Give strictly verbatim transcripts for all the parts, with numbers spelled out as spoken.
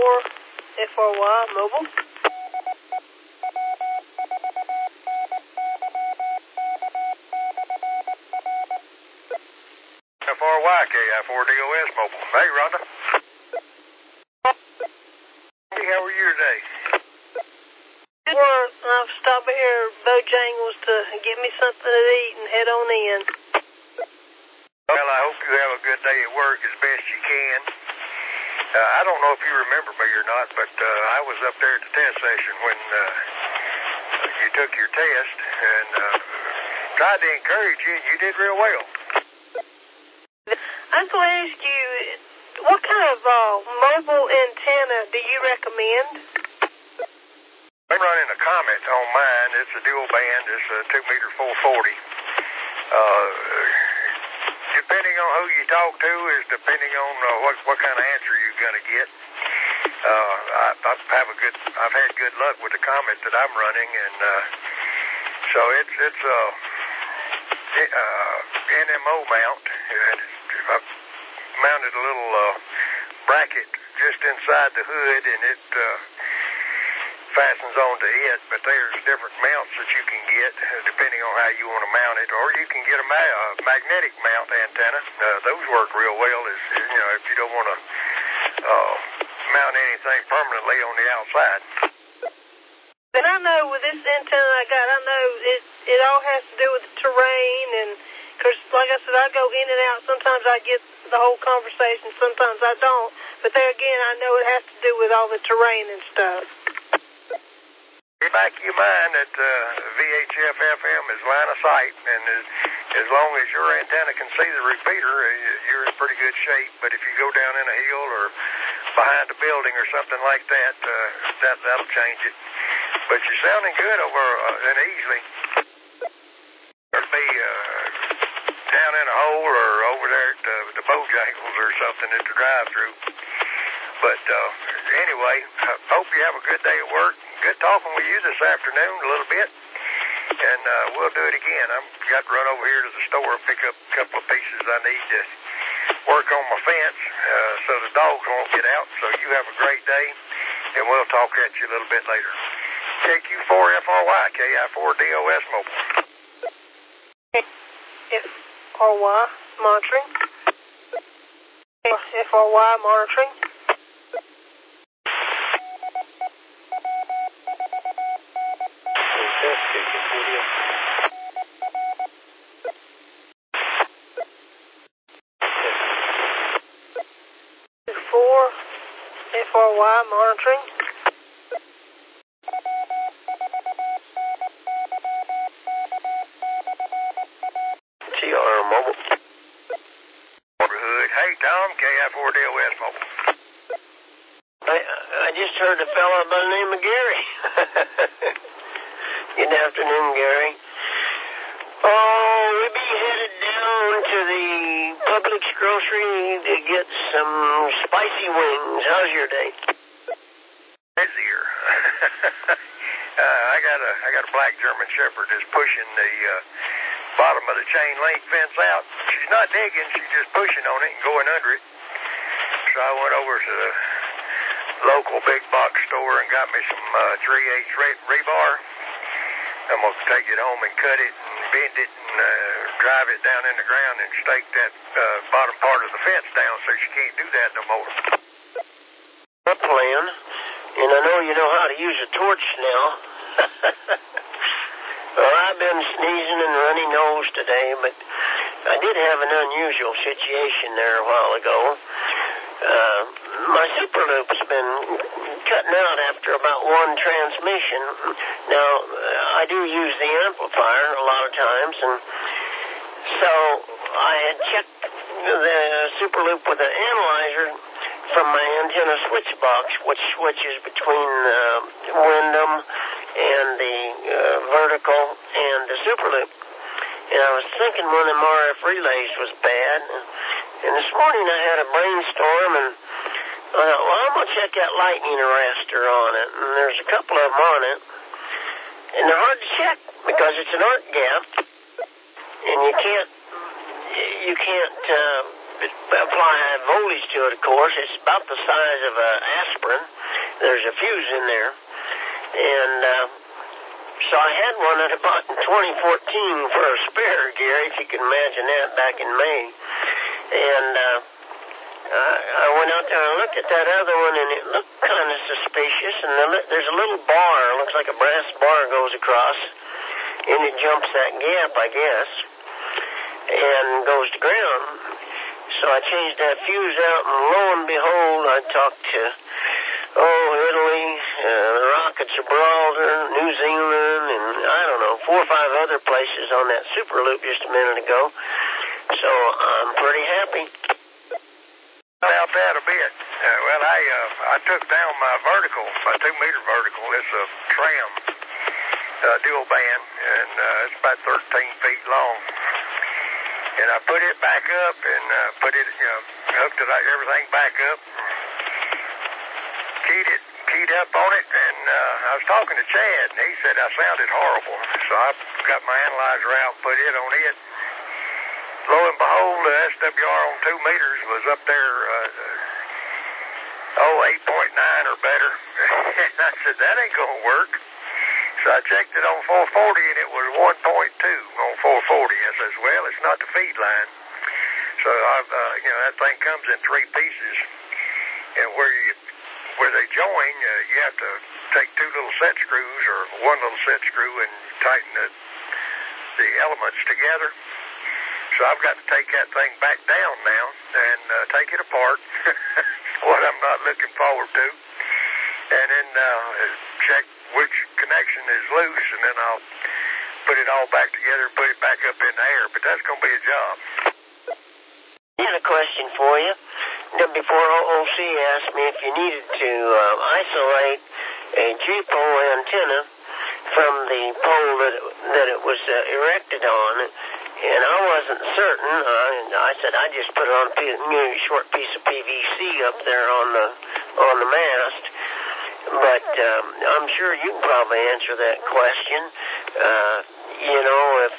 four F R Y mobile. F R Y K I four D O S mobile. Hey, Rhonda. Hey, how are you today? Good work. I've stopped here at Bojangles to get me something to eat and head on in. Well, I hope you have a good day at work as best you can. Uh, I don't know if you remember me or not, but uh, I was up there at the test session when uh, you took your test and uh, tried to encourage you, and you did real well. I was going to ask you, what kind of uh, mobile antenna do you recommend? I'm running a Comet on mine. It's a dual band. It's a two meter four forty. Uh, depending on who you talk to is depending on uh, what what kind of answer you're going to get. Uh, I, I have a good. I've had good luck with the Comet that I'm running, and uh, so it's it's a uh, N M O mount. I've mounted a little uh, bracket just inside the hood, and it uh, fastens onto it. But there's different mounts that you can get uh, depending on how you want to mount it, or you can get a ma- uh, magnetic mount antenna. Uh, those work real well. Is you know if you don't want to uh, mount anything permanently on the outside. And I know with this antenna I got, I know it it all has to do with the terrain, and because like I said, I go in and out. Sometimes I get the whole conversation, sometimes I don't. But there again, I know it has to do with all the terrain and stuff. In the back of your mind that uh, V H F F M is line of sight, and as, as long as your antenna can see the repeater, you're in pretty good shape. But if you go down in a hill or behind a building or something like that, uh, that that'll change it. But you're sounding good over uh, and easily. There'll be uh, down in a hole or over there at uh, the Bojangles or something at the drive-through. But uh, anyway, I hope you have a good day at work. Good talking with you this afternoon a little bit, and uh, we'll do it again. I've got to run over here to the store and pick up a couple of pieces I need to work on my fence uh, so the dogs won't get out. So you have a great day, and we'll talk at you a little bit later. K Q four F R Y K I four D O S mobile. F R Y monitoring. F R Y monitoring. Four F R Y monitoring. T R mobile. Neighborhood. Hey Tom, K I four D O S mobile. I I just heard a fellow by the name of Gary. Good afternoon, Gary. Oh, we'll be headed down to the Publix grocery to get some spicy wings. How's your day? Busier. uh, I got a I got a black German Shepherd that's pushing the uh, bottom of the chain link fence out. She's not digging, she's just pushing on it and going under it. So I went over to the local big box store and got me some uh, three eighths re- rebar. I'm going to take it home and cut it and bend it and uh, drive it down in the ground and stake that uh, bottom part of the fence down so she can't do that no more. Good plan. And I know you know how to use a torch now. Well, I've been sneezing and runny nose today, but I did have an unusual situation there a while ago. Uh, my super loop's been cutting out after about one transmission. Now, I do use the amplifier a lot of times, and so I had checked the super loop with an analyzer from my antenna switch box, which switches between uh, Wyndham and the uh, vertical and the super loop. And I was thinking one of them R F relays was bad. And this morning I had a brainstorm, and I thought, well, I'm going to check that lightning arrestor on it. And there's a couple of them on it. And they're hard to check because it's an arc gap. And you can't, you can't uh, apply high voltage to it, of course. It's about the size of an aspirin. there's a fuse in there. And uh, so I had one that I bought in twenty fourteen for a spare, Gary, if you can imagine that, back in May. And uh, I went out there and looked at that other one, and it looked kind of suspicious. And there's a little bar, looks like a brass bar goes across, and it jumps that gap, I guess, and goes to ground. So I changed that fuse out, and lo and behold, I talked to, oh, Italy, uh, the Rock of Gibraltar, New Zealand, and I don't know, four or five other places on that super loop just a minute ago. So I'm pretty happy. About that a bit. Uh, well, I uh, I took down my vertical, my two meter vertical. It's a tram uh, dual band, and uh, it's about thirteen feet long. And I put it back up and uh, put it, you know, hooked it, everything back up, keyed it, keyed up on it, and uh, I was talking to Chad, and he said I sounded horrible. So I got my analyzer out, put it on it. Lo and behold, the S W R on two meters was up there, uh, oh, eight point nine or better. And I said, that ain't going to work. So I checked it on four forty, and it was one point two on four forty. I says, well, it's not the feed line. So, I've, uh, you know, that thing comes in three pieces. And where you, where they join, uh, you have to take two little set screws or one little set screw and tighten the, the elements together. So I've got to take that thing back down now and uh, take it apart, what I'm not looking forward to, and then uh, check which connection is loose, and then I'll put it all back together, put it back up in the air, but that's going to be a job. I had a question for you. W four O O C asked me if you needed to uh, isolate a J-pole antenna from the pole that it, that it was uh, erected on. And I wasn't certain. Uh, I said I just put it on a piece, you know, short piece of P V C up there on the on the mast. But um, I'm sure you can probably answer that question. Uh, you know, if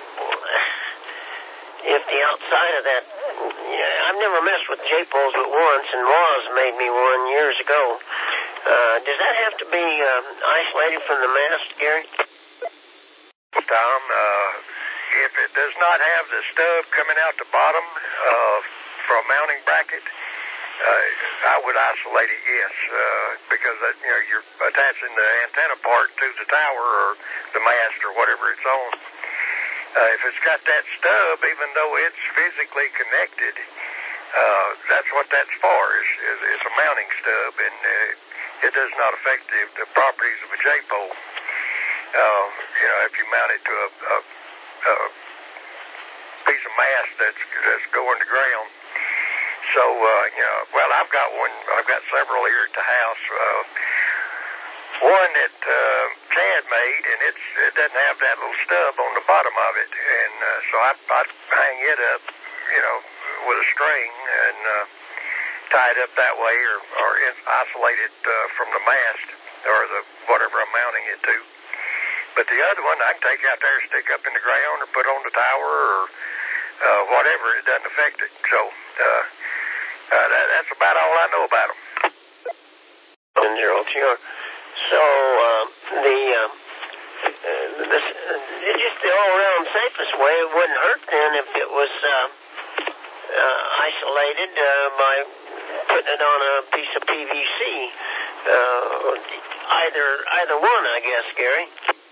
if the outside of that, you know, I've never messed with J-poles but once, and Roz made me one years ago. Uh, does that have to be um, isolated from the mast, Gary? Tom, uh, if it does not have the stub coming out the bottom uh, for a mounting bracket, uh, I would isolate it, yes, uh, because uh, you know, you're attaching the antenna part to the tower or the mast or whatever it's on. Uh, if it's got that stub, even though it's physically connected, uh, that's what that's for. Is, is, it's a mounting stub, and uh, it does not affect the, the properties of a J-pole. Uh, you know, if you mount it to a, a, a piece of mast that's that's going to ground. So, uh, you know, well, I've got one. I've got several here at the house. Uh, one that uh, Chad made, and it's it doesn't have that little stub on the bottom of it, and uh, so I I hang it up, you know, with a string and uh, tie it up that way, or or isolate it uh, from the mast or the whatever I'm mounting it to. But the other one I can take out there, stick up in the ground, or put on the tower, or uh, whatever. It doesn't affect it. So uh, uh, that, that's about all I know about them. Zero T R. So uh, the uh, uh, this, uh, it's just the all-around safest way. It wouldn't hurt then if it was uh, uh, isolated uh, by putting it on a piece of P V C. Uh, either either one, I guess, Gary.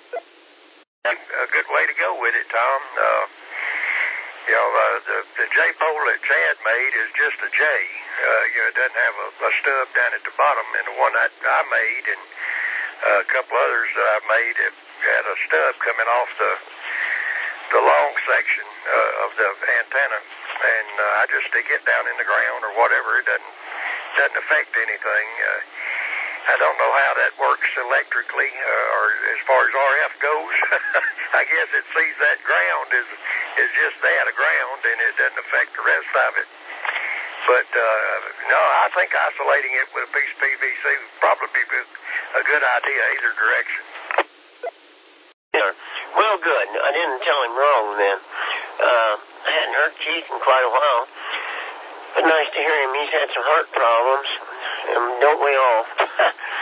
A good way to go with it, Tom. Uh, you know, uh, the, the J-pole that Chad made is just a J. Uh, you know, it doesn't have a, a stub down at the bottom. And the one I, I made and uh, a couple others that I made it had a stub coming off the the long section uh, of the antenna. And uh, I just stick it down in the ground or whatever. It doesn't doesn't affect anything. Uh, I don't know how that works electrically uh, or as far as R F goes. I guess it sees that ground is is just that, a ground, and it doesn't affect the rest of it. But, uh, no, I think isolating it with a piece of P V C would probably be a good idea either direction. Yeah. Well, good. I didn't tell him wrong then. Uh, I hadn't heard Keith in quite a while. But nice to hear him. He's had some heart problems. And don't we all?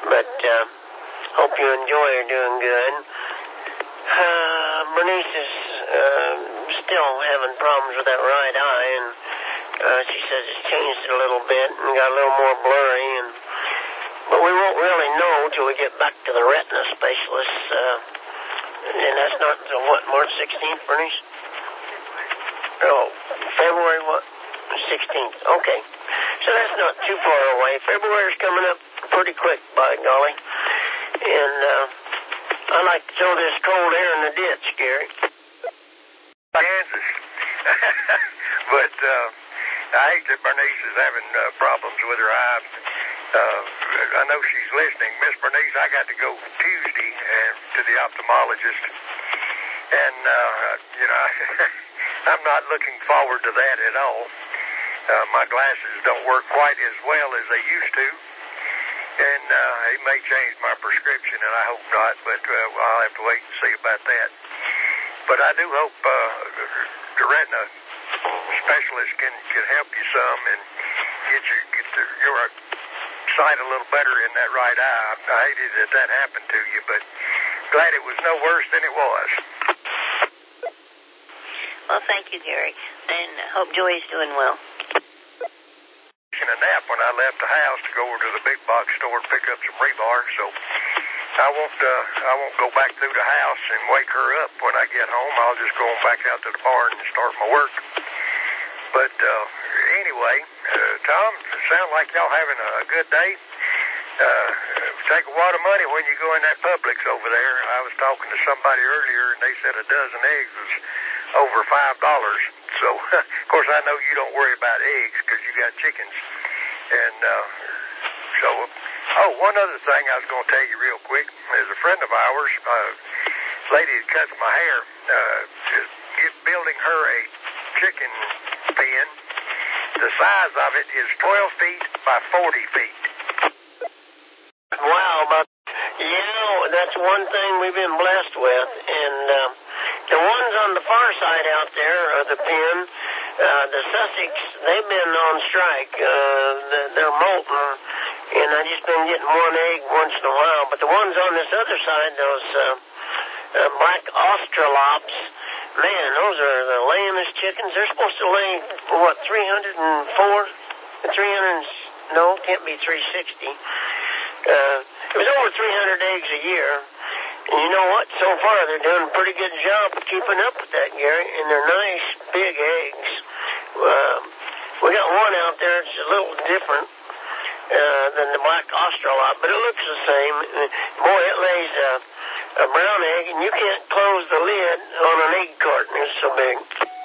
But uh, hope you enjoy her doing good. Uh, Bernice is uh, still having problems with that right eye, and uh, she says it's changed it a little bit and got a little more blurry. And but we won't really know till we get back to the retina specialist. Uh, and that's not until what, March sixteenth, Bernice? Oh, February what? sixteenth. Okay. So that's not too far away. February's coming up pretty quick, by golly. And uh, I like to throw this cold air in the ditch, Gary. Kansas. But uh, I hate that Bernice is having uh, problems with her eye. Uh, I know she's listening. Miss Bernice, I got to go Tuesday uh, to the ophthalmologist. And, uh, you know, I'm not looking forward to that at all. Uh, my glasses don't work quite as well as they used to. And uh, he may change my prescription, and I hope not, but uh, I'll have to wait and see about that. But I do hope uh, the retina specialist can, can help you some and get you get the, your sight a little better in that right eye. I hated that that happened to you, but glad it was no worse than it was. Well, thank you, Gary. And hope Joy's doing well. A nap when I left the house to go over to the big box store and pick up some rebar, so I won't uh, I won't go back through the house and wake her up when I get home. I'll just go back out to the barn and start my work. But uh, anyway, uh, Tom, it sounds like y'all having a good day. Uh, take a wad of money when you go in that Publix over there. I was talking to somebody earlier, and they said a dozen eggs was over five dollars. So, of course, I know you don't worry about eggs because you got chickens. And uh, so, oh, one other thing I was going to tell you real quick is a friend of ours, a uh, lady that cuts my hair, uh, is building her a chicken pen. The size of it is twelve feet by forty feet. Wow, but, you know, that's one thing we've been blessed with. And uh, the ones on the far side out there are the pen. Uh, the Sussex, they've been on strike. Uh, they're molten, and I've just been getting one egg once in a while. But the ones on this other side, those uh, uh, black Australops, man, those are the layingest chickens. They're supposed to lay, what, three hundred four? three hundred, no, can't be three sixty. Uh, it was over three hundred eggs a year. And you know what? So far, they're doing a pretty good job of keeping up with that, Gary. And they're nice, big eggs. Uh, we got one out there that's a little different uh, than the black Australop, but it looks the same. Boy, it lays a, a brown egg, and you can't close the lid on an egg carton. It's so big.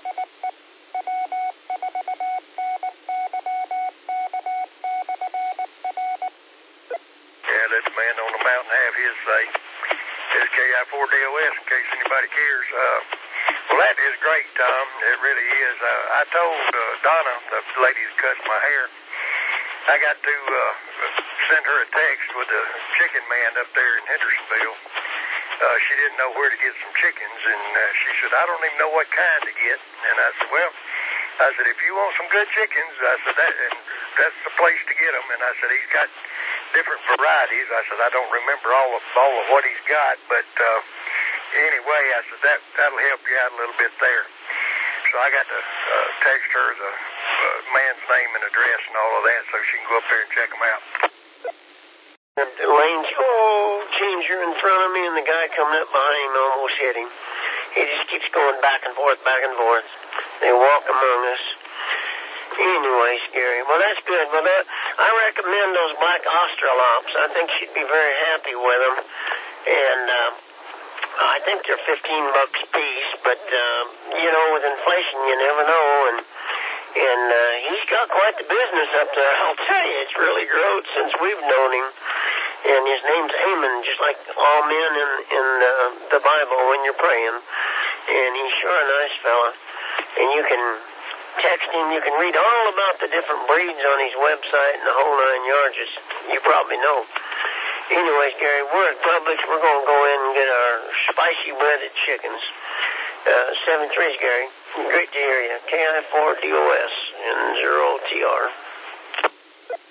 Yeah, let the man on the mountain have his say. It's K I four D O S in case anybody cares. Uh, well, that is great, Tom. It really is. Uh, I told uh, Donna, the lady that cuts my hair, I got to uh, send her a text with the chicken man up there in Hendersonville. Uh, she didn't know where to get some chickens, and uh, she said, I don't even know what kind to get. And I said, well, I said, if you want some good chickens, I said, that, and that's the place to get them. And I said, he's got different varieties. I said, I don't remember all of all of what he's got, but uh, anyway, I said, that, that'll help you out a little bit there. So I got to uh, text her the uh, man's name and address and all of that so she can go up there and check them out. The lane's oh, changer in front of me, and the guy coming up behind him almost hit him. He just keeps going back and forth, back and forth. They walk among us. Anyway, Scary. Well, that's good. Well, that, I recommend those black Australops. I think she'd be very happy with them. And uh, I think they're fifteen bucks a piece. But, uh, you know, with inflation, you never know. And and uh, he's got quite the business up there. I'll tell you, it's really grown since we've known him. And his name's Amon, just like all men in, in uh, the Bible when you're praying. And he's sure a nice fella. And you can text him. You can read all about the different breeds on his website and the whole nine yards, as you probably know. Anyways, Gary, we're at Publix. We're going to go in and get our spicy breaded chickens. Uh, seven threes, Gary. Great to hear you. K I four D O S and zero T R.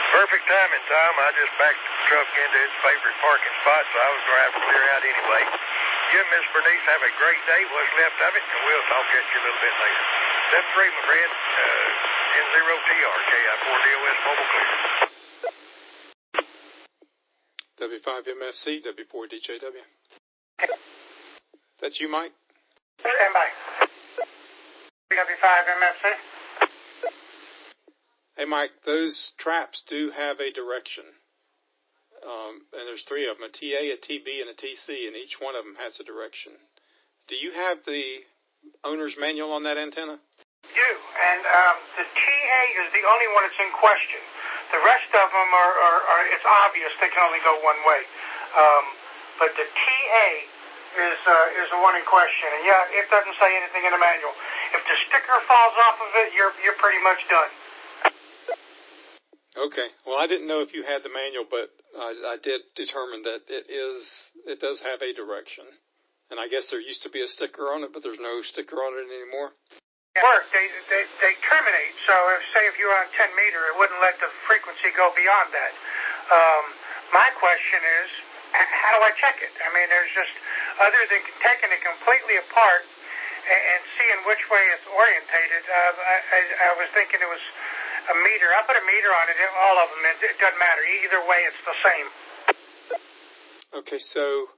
Perfect timing, Tom. I just backed the truck into its favorite parking spot, so I was going to have to clear out anyway. You and Miss Bernice have a great day, what's left of it, and we'll talk at you a little bit later. seven three, my friend. Uh, N zero T R, K I four D O S Mobile Clear. W five M F C, W four D J W. That's you, Mike? Stand by. W five M F C. Hey, Mike, those traps do have a direction. Um, and there's three of them, a T A, a T B, and a T C, and each one of them has a direction. Do you have the owner's manual on that antenna? Do, and um, the T A is the only one that's in question. The rest of them are, are, are it's obvious they can only go one way. Um, but the T A is uh, is the one in question. And yeah, it doesn't say anything in the manual. If the sticker falls off of it, you're you're pretty much done. Okay. Well, I didn't know if you had the manual, but I, I did determine that it is it does have a direction. And I guess there used to be a sticker on it, but there's no sticker on it anymore. Work. They, they they terminate. So if say if you're on ten meter, it wouldn't let the frequency go beyond that. Um, my question is, how do I check it? I mean, there's just other than taking it completely apart and, and seeing which way it's orientated. Uh, I, I, I was thinking it was a meter. I put a meter on it. All of them. It, it doesn't matter. Either way, it's the same. Okay, so.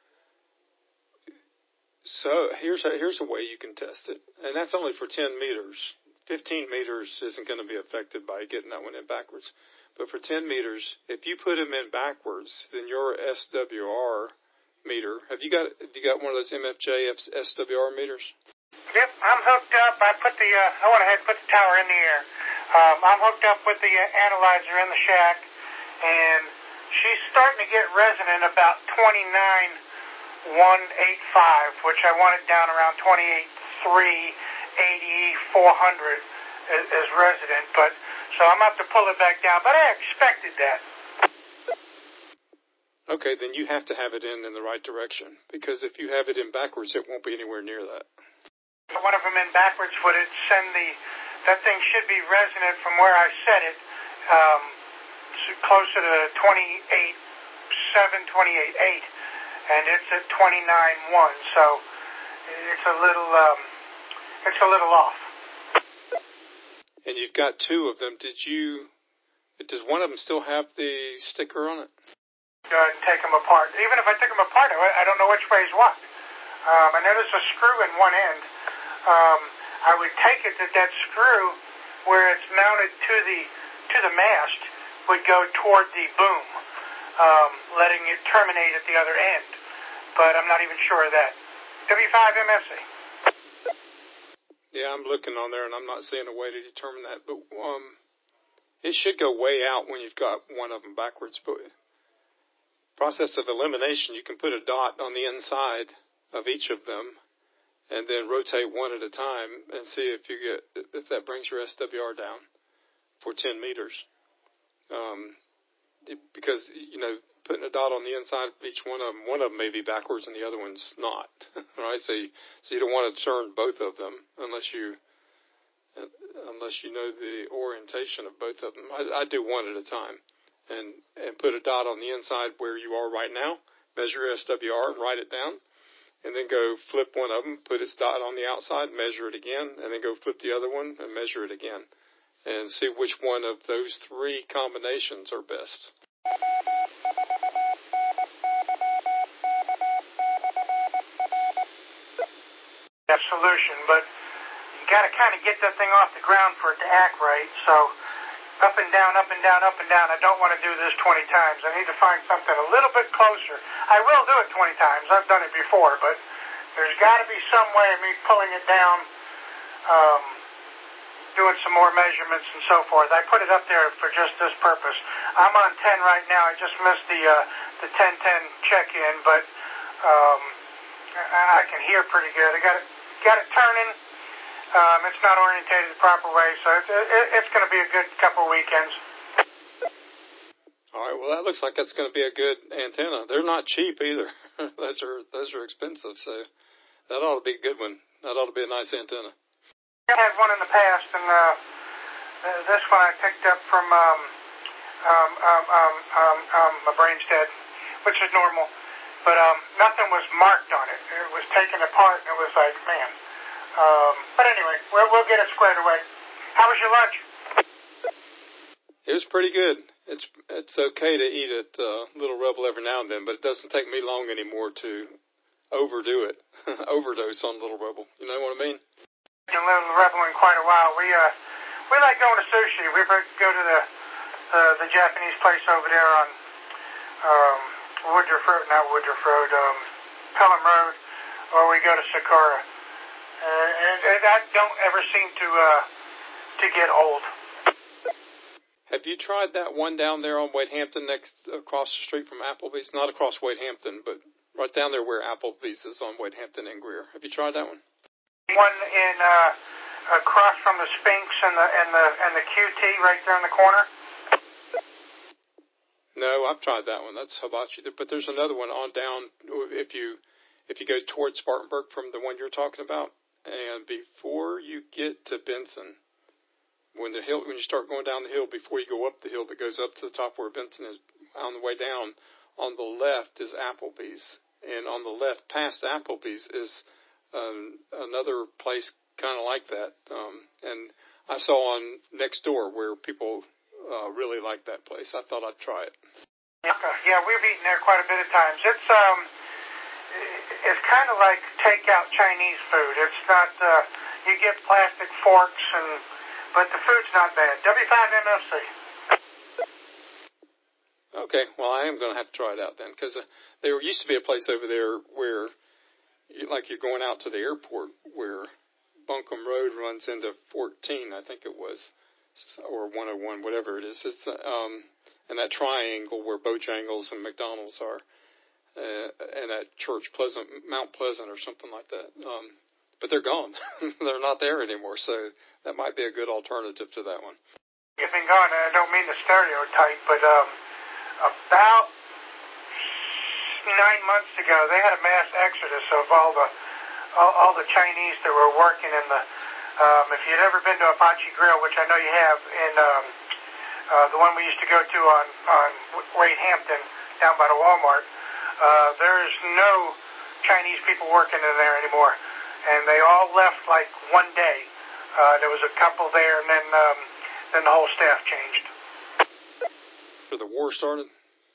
So here's a, here's a way you can test it, and that's only for ten meters. fifteen meters isn't going to be affected by getting that one in backwards. But for ten meters, if you put them in backwards, then your S W R meter, have you got have you got one of those M F J S W R meters? Yep, I'm hooked up. I put the uh, I went ahead and put the tower in the air. Um, I'm hooked up with the uh, analyzer in the shack, and she's starting to get resonant about twenty-nine. one eighty-five, which I want it down around twenty-eight three eighty four hundred as, as resident, but so I'm going to have to pull it back down, but I expected that. Okay, then you have to have it in in the right direction, because if you have it in backwards, it won't be anywhere near that. One of them in backwards, would it send the, that thing should be resonant from where I set it, um, closer to twenty-eight seven, twenty-eight eight. And it's at twenty-nine one, so it's a little, um, it's a little off. And you've got two of them. Did you? Does one of them still have the sticker on it? Go ahead and take them apart. Even if I took them apart, I don't know which way is what. Um, I know there's a screw in one end. Um, I would take it that that screw, where it's mounted to the to the mast, would go toward the boom. Um, letting it terminate at the other end. But I'm not even sure of that. W five M F C. Yeah, I'm looking on there, and I'm not seeing a way to determine that. But um, it should go way out when you've got one of them backwards. But process of elimination, you can put a dot on the inside of each of them, and then rotate one at a time and see if you get if that brings your S W R down for ten meters. Um, It, because, you know, putting a dot on the inside of each one of them, one of them may be backwards and the other one's not, right? So you, so you don't want to turn both of them unless you uh, unless you know the orientation of both of them. I, I do one at a time and, and put a dot on the inside where you are right now, measure your S W R and write it down, and then go flip one of them, put its dot on the outside, measure it again, and then go flip the other one and measure it again. And see which one of those three combinations are best. Solution, but you got to kind of get that thing off the ground for it to act right. So up and down, up and down, up and down. I don't want to do this twenty times. I need to find something a little bit closer. I will do it twenty times. I've done it before, but there's got to be some way of me pulling it down. Um, doing some more measurements and so forth. I put it up there for just this purpose. I'm on ten right now. I just missed the uh, the ten ten check-in, but um, I can hear pretty good. I got it got it turning. Um, it's not orientated the proper way, so it's, it, it's going to be a good couple of weekends. All right. Well, that looks like that's going to be a good antenna. They're not cheap either. those are those are expensive, so that ought to be a good one. That ought to be a nice antenna. I had one in the past, and uh, this one I picked up from um, Um, um, um, um, um, my brain's dead, which is normal. But um, nothing was marked on it. It was taken apart, and it was like, man. Um, but anyway, we'll, we'll get it squared away. How was your lunch? It was pretty good. It's it's okay to eat at uh, Little Rebel every now and then, but it doesn't take me long anymore to overdo it, overdose on Little Rebel. You know what I mean? Been Little Rebel in quite a while. We uh we like going to sushi. We go to the the, the Japanese place over there on um, Woodruff Road, not Woodruff Road, um, Pelham Road, or we go to Sakura. Uh, and, and that don't ever seem to uh, to get old. Have you tried that one down there on Wade Hampton, next across the street from Applebee's? Not across Wade Hampton, but right down there where Applebee's is on Wade Hampton and Greer. Have you tried that one? One in uh, across from the Sphinx and the and the and the Q T right there in the corner. No, I've tried that one. That's hibachi. But there's another one on down if you if you go towards Spartanburg from the one you're talking about, and before you get to Benson. When the hill, when you start going down the hill, before you go up the hill that goes up to the top where Benson is, on the way down, on the left is Applebee's, and on the left past Applebee's is um, another place kind of like that. Um, and I saw on next door where people uh, really like that place. I thought I'd try it. Okay. Yeah, we've eaten there quite a bit of times. It's um, it's kind of like takeout Chinese food. It's not uh, you get plastic forks and. But the food's not bad. W five M F C. Okay, well, I am going to have to try it out then, because uh, there used to be a place over there where, you, like you're going out to the airport, where Buncombe Road runs into fourteen, I think it was, or one oh one, whatever it is. It's uh, um, and that triangle where Bojangles and McDonald's are, uh, and that church, Pleasant, Mount Pleasant or something like that. Um, but they're gone. They're not there anymore, so that might be a good alternative to that one. You've been gone, and I don't mean to stereotype, but um, about nine months ago, they had a mass exodus of all the all, all the Chinese that were working in the. Um, if you'd ever been to Apache Grill, which I know you have, in um, uh, the one we used to go to on on Wade Hampton, down by the Walmart, uh, there's no Chinese people working in there anymore. And they all left like one day. Uh, there was a couple there, and then um, then the whole staff changed. After the war started?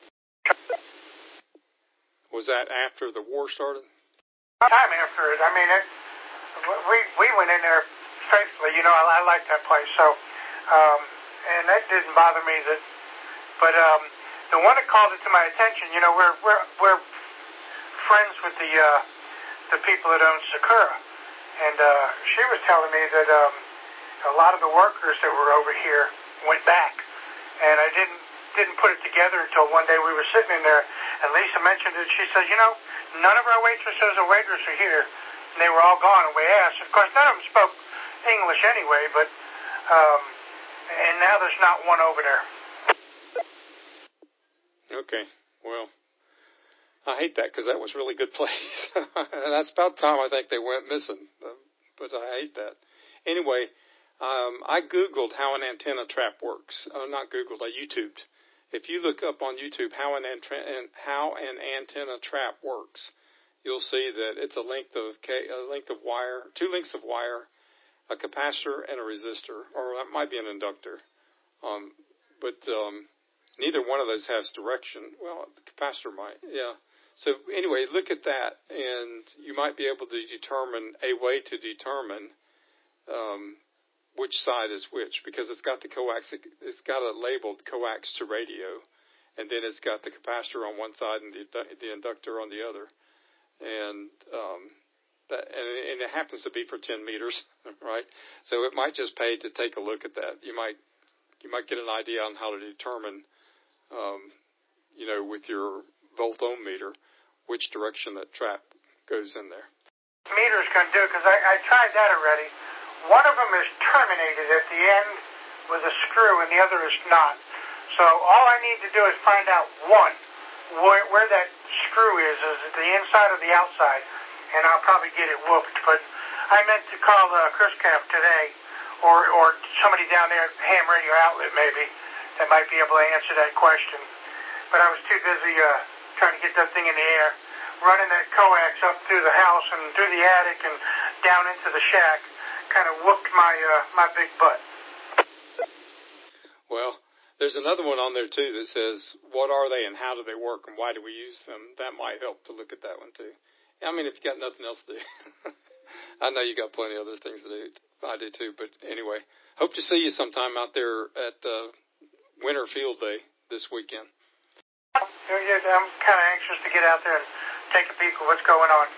Was that after the war started? Time after it. I mean, it, we we went in there faithfully. You know, I, I liked that place. So, um, and that didn't bother me. That, but um, the one that called it to my attention. You know, we're we're we're friends with the. Uh, the people that own Sakura, and uh, she was telling me that um, a lot of the workers that were over here went back, and I didn't didn't put it together until one day we were sitting in there, and Lisa mentioned it. She says, you know, none of our waitresses or waiters are here, and they were all gone, and we asked. Of course, none of them spoke English anyway, but um, and now there's not one over there. Okay, well. I hate that because that was a really good place. And that's about time I think they went missing. Uh, but I hate that. Anyway, um, I Googled how an antenna trap works. Uh, not Googled, I YouTubed. If you look up on YouTube how an, antenna, how an antenna trap works, you'll see that it's a length of a length of wire, two lengths of wire, a capacitor, and a resistor. Or that might be an inductor. Um, but um, neither one of those has direction. Well, the capacitor might, yeah. So anyway, look at that, and you might be able to determine a way to determine um, which side is which, because it's got the coax, it's got it labeled coax to radio, and then it's got the capacitor on one side and the, the inductor on the other, and um, that, and, and it happens to be for ten meters, right? So it might just pay to take a look at that. You might you might get an idea on how to determine, um, you know, with your volt ohm meter, which direction that trap goes in there. Meter's going to do it, because I, I tried that already. One of them is terminated at the end with a screw, and the other is not. So all I need to do is find out, one, where, where that screw is. Is it the inside or the outside? And I'll probably get it whooped. But I meant to call uh, Chris Camp today, or, or somebody down there at Ham Radio Outlet maybe, to that might be able to answer that question. But I was too busy uh, trying to get that thing in the air, running that coax up through the house and through the attic and down into the shack. Kind of whooped my uh, my big butt. Well, there's another one on there, too, that says, what are they and how do they work and why do we use them? That might help to look at that one, too. I mean, if you got nothing else to do. I know you got plenty of other things to do. I do, too. But anyway, hope to see you sometime out there at uh, Winter Field Day this weekend. Yeah, I'm kind of anxious to get out there and take a peek at what's going on.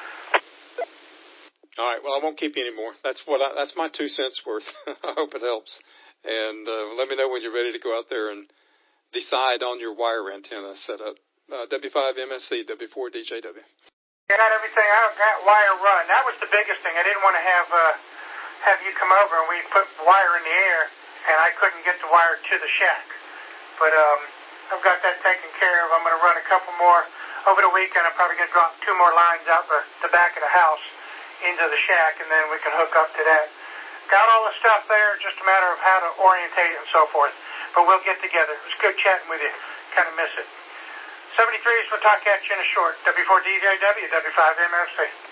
All right, well, I won't keep you anymore. That's what I, that's my two cents worth. I hope it helps. And uh, let me know when you're ready to go out there and decide on your wire antenna setup. Uh, W five M S C, W four D J W. I got everything. I got wire run. That was the biggest thing. I didn't want to have uh, have you come over and we put wire in the air, and I couldn't get the wire to the shack. But um, I've got that taken care of. I'm going to run a couple more over the weekend. I'm probably going to drop two more lines out the, the back of the house into the shack, and then we can hook up to that. Got all the stuff there, just a matter of how to orientate it and so forth. But we'll get together. It was good chatting with you. Kind of miss it. seventy-threes, we'll talk at you in a short. W four D J W, W five M S C.